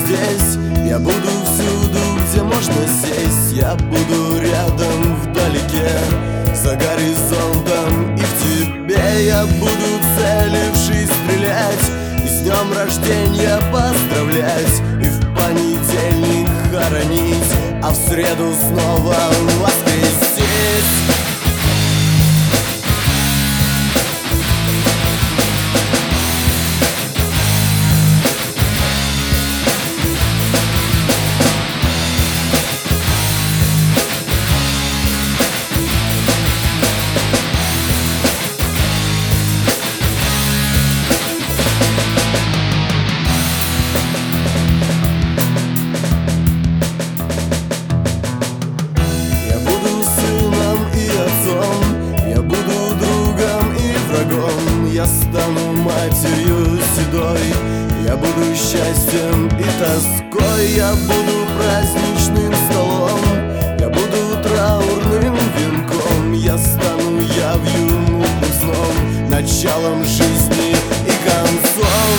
здесь, я буду всюду, где можно сесть. Я буду рядом вдалеке, за горизонтом, и в тебе я буду, целившись, стрелять, и с днем рождения поздравлять, и в понедельник хоронить, а в среду снова воскресить. Я стану матерью седой, я буду счастьем и тоской, я буду праздничным столом, я буду траурным венком, я стану явью мутным сном, началом жизни и концом.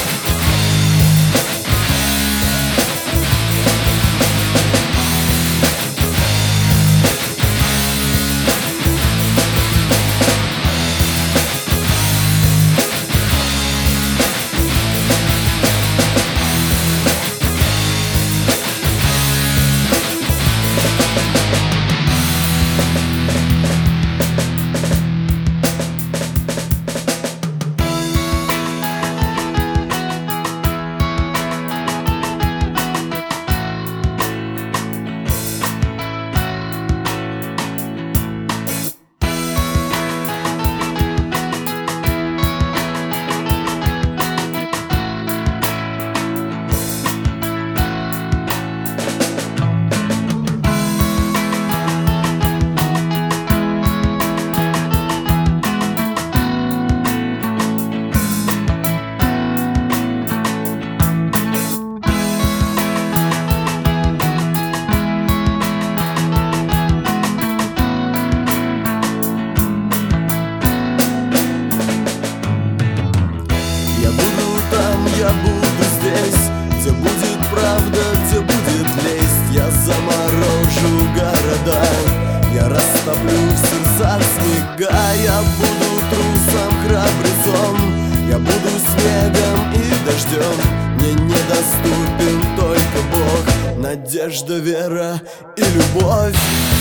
Я буду здесь, где будет правда, где будет лесть. Я заморожу города, я растоплю в сердцах снега. Я буду трусом, храбрецом, я буду снегом и дождем. Мне недоступен только Бог, надежда, вера и любовь.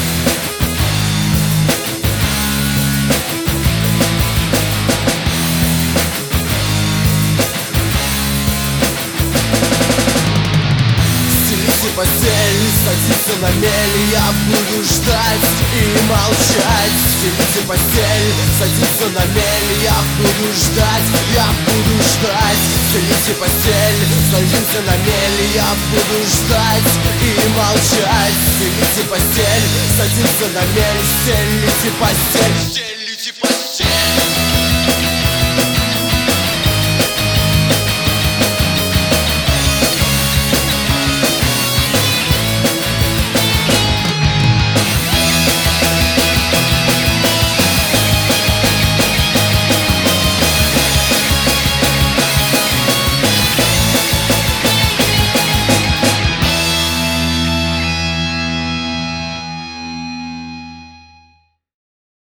Постель, садиться на мель, я буду ждать и молчать. Стелите постель, садиться на мель, я буду ждать, я буду ждать. Стелите постель, садимся на мель, я буду ждать и молчать. Стелите постель, садимся на мель, стелите постель, стелите постель.